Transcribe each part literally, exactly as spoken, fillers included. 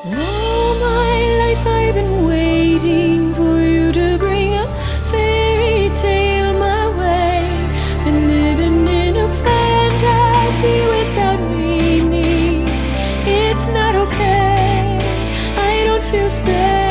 All my life I've been waiting for you to bring a fairy tale my way. Been living in a fantasy without meaning. It's not okay, I don't feel safe.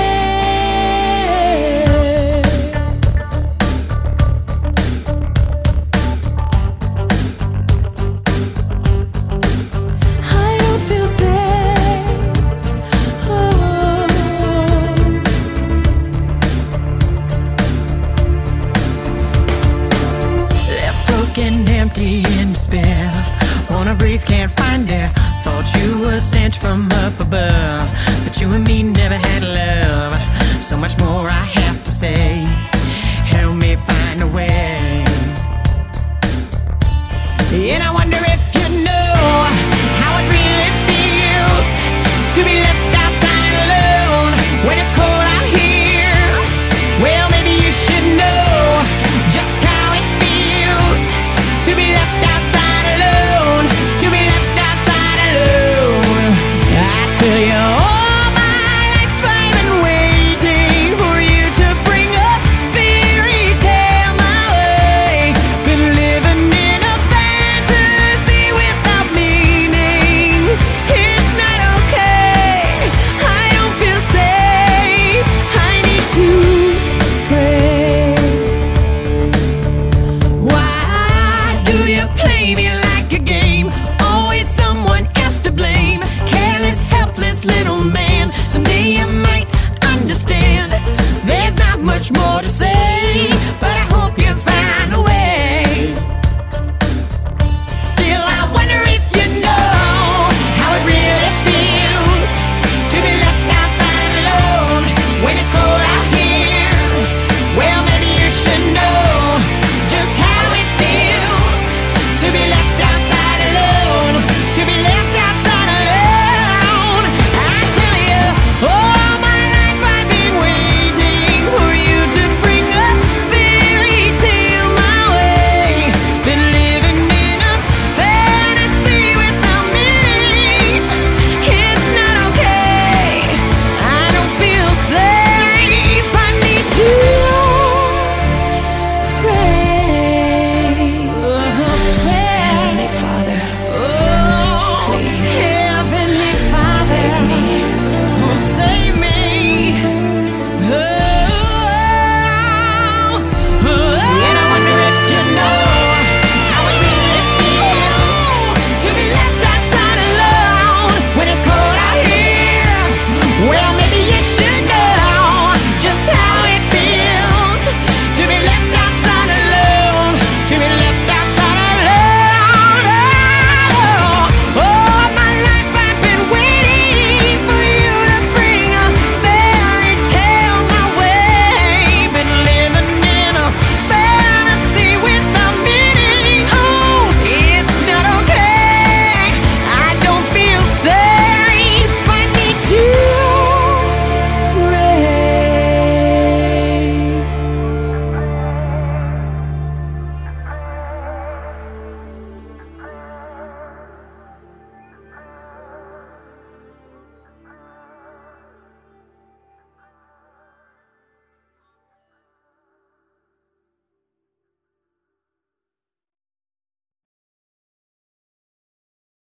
I don't feel safe. Oh. Left broken, empty, in despair. Wanna breathe, can't find air. Thought you were sent from up above, but you and me never had love. So much more I have to say. Help me find a way. And I wonder if you know how it really feels to be left outside alone when it's cold out here. Well, maybe you should know just how it feels to be left outside alone, to be left outside alone. I tell you, all my life I've been waiting for you to bring a fairy tale my way. Been living in a fantasy without meaning. It's not okay, I don't feel safe. I need to pray. Why do you play me like a game? Always someone else to blame. Careless, helpless little man. Someday you might understand. There's not much more to say.